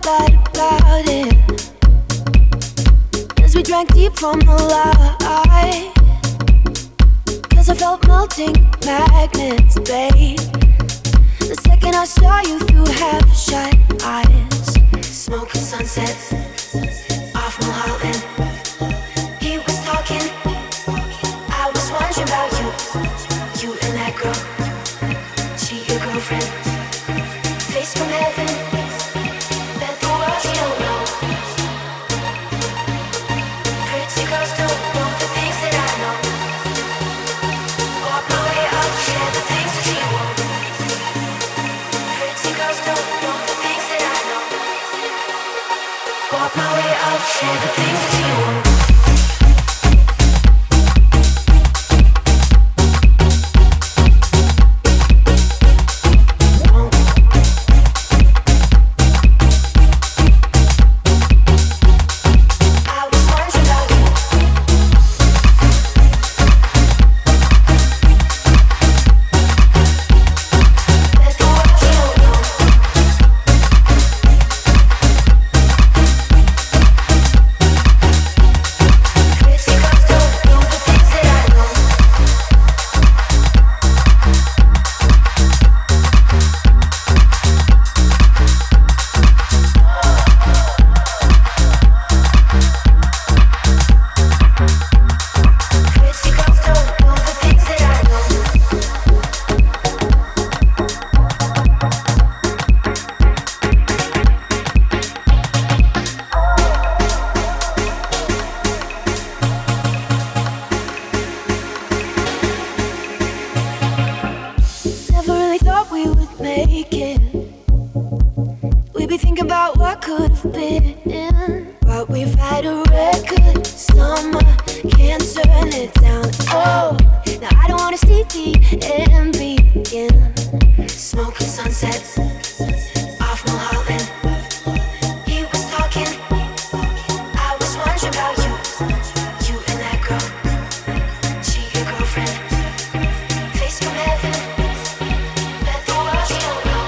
bad about it. As we drank deep from the light, 'cause I felt melting magnets, babe. The second I saw you through half-shut eyes, smoking sunset off Mulholland. He was talking, I was wondering about you. You and that girl, she your girlfriend. Face from heaven, bet the world you don't know. Pretty girls don't know the things that I know. Walk my way up, share the things that you won't. Pretty girls don't know the things that I know. Walk my way up, share the things that you won't. We'd be thinking about what could have been, but we've had a record summer, can't turn it down. Oh, now I don't wanna see the end begin. Smoking sunset off Mulholland. He was talking, I was wondering about you. You and that girl, she your girlfriend. Face from heaven, bet the world you don't know.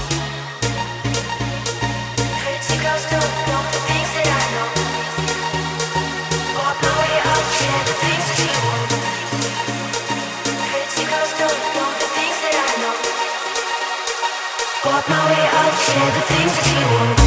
Pretty girls don't know the things that I know. Walk my way up, share the things that you won't. Pretty girls don't know the things that I know. Walk my way up, share the things that you won't.